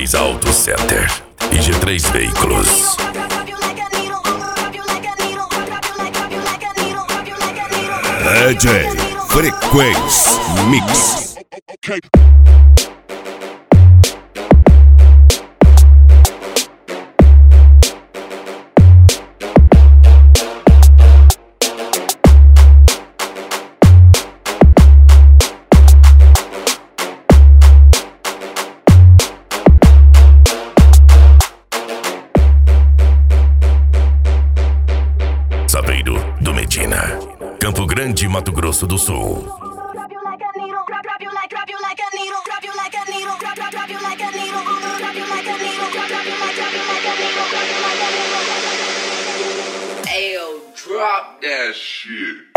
G3 Auto Center e G3 Veículos. DJ Frequência Mix. Saveiro do Medina, Campo Grande, Mato Grosso do Sul. Ayo, drop that shit.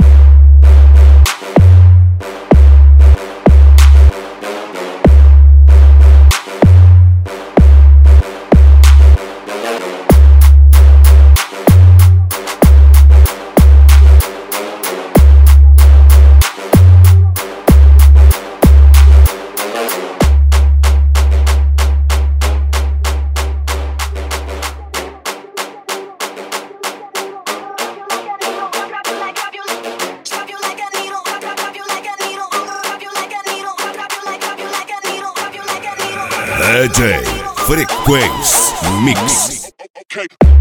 DJ Frequência Mix.